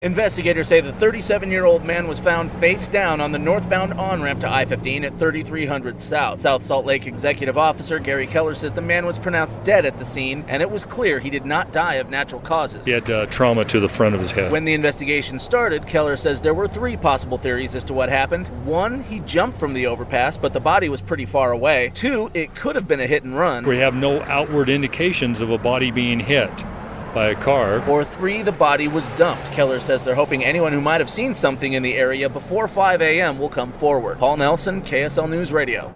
Investigators say the 37-year-old man was found face down on the northbound on-ramp to I-15 at 3300 South. South Salt Lake Executive Officer Gary Keller says the man was pronounced dead at the scene, and it was clear he did not die of natural causes. He had trauma to the front of his head. When the investigation started, Keller says there were 3 possible theories as to what happened. 1, he jumped from the overpass, but the body was pretty far away. 2, it could have been a hit and run. We have no outward indications of a body being hit by a car. Or 3, the body was dumped. Keller says they're hoping anyone who might have seen something in the area before 5 a.m. will come forward. Paul Nelson, KSL News Radio.